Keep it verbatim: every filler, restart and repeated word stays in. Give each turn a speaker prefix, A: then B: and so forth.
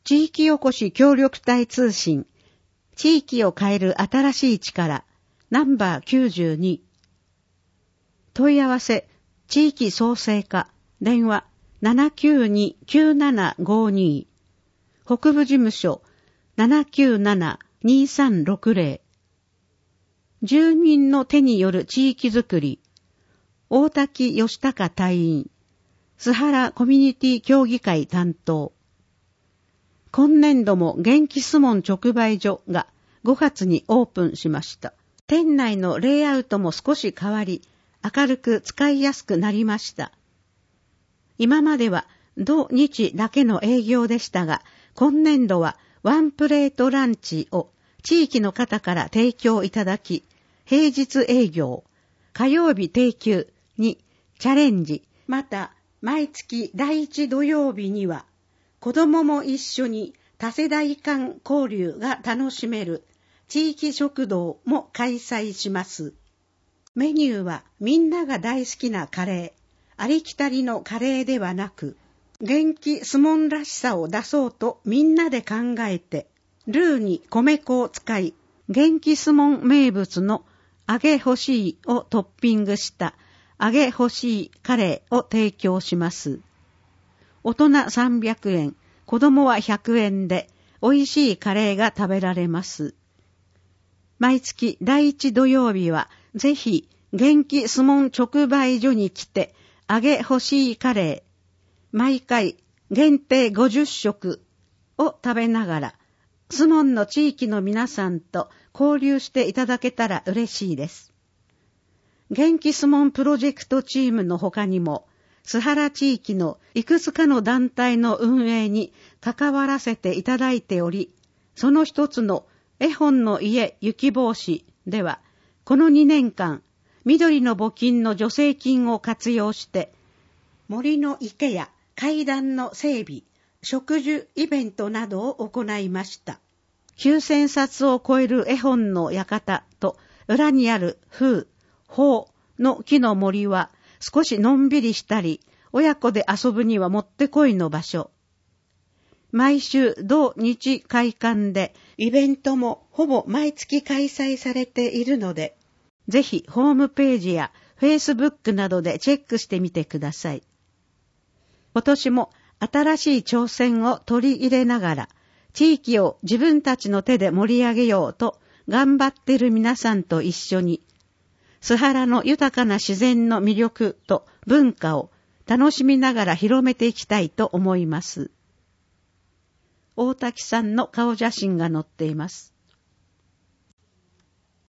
A: 地域おこし協力隊通信、地域を変える新しい力、ナンバーきゅうじゅうに。問い合わせ、地域創生課、電話 ななきゅうに きゅうななごに。北部事務所 ななきゅうなな にさんろくぜろ。住民の手による地域づくり、大滝義孝隊員、須原コミュニティ協議会担当。今年度も元気相撲直売所がごがつにオープンしました。店内のレイアウトも少し変わり、明るく使いやすくなりました。今までは土日だけの営業でしたが、今年度はワンプレートランチを地域の方から提供いただき、平日営業、火曜日定休にチャレンジ、また毎月第一土曜日には子どもも一緒に多世代間交流が楽しめる地域食堂も開催します。メニューはみんなが大好きなカレー、ありきたりのカレーではなく、元気相撲らしさを出そうとみんなで考えて、ルーに米粉を使い、元気相撲名物の揚げ干しをトッピングした揚げ干しカレーを提供します。大人さんびゃくえん、子供はひゃくえんで美味しいカレーが食べられます。毎月第一土曜日はぜひ元気相撲直売所に来て揚げ干しカレー、毎回限定ごじゅっしょくを食べながら相撲の地域の皆さんと交流していただけたら嬉しいです。元気相撲プロジェクトチームの他にも須原地域のいくつかの団体の運営に関わらせていただいており、その一つの絵本の家雪帽子では、このにねんかん、緑の募金の助成金を活用して、森の池や階段の整備、植樹イベントなどを行いました。きゅうせんさつを超える絵本の館と裏にある風、宝の木の森は少しのんびりしたり、親子で遊ぶにはもってこいの場所。毎週土日開館でイベントもほぼ毎月開催されているので、ぜひホームページやフェイスブックなどでチェックしてみてください。今年も新しい挑戦を取り入れながら、地域を自分たちの手で盛り上げようと頑張っている皆さんと一緒に、須原の豊かな自然の魅力と文化を楽しみながら広めていきたいと思います。大滝さんの顔写真が載っています。